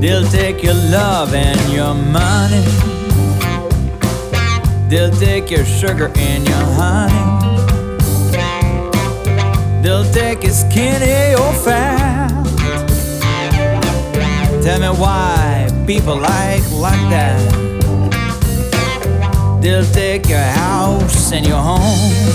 They'll take your love and your money. They'll take your sugar and your honey. They'll take your skinny or fat. Tell me why people like that. They'll take your house and your home.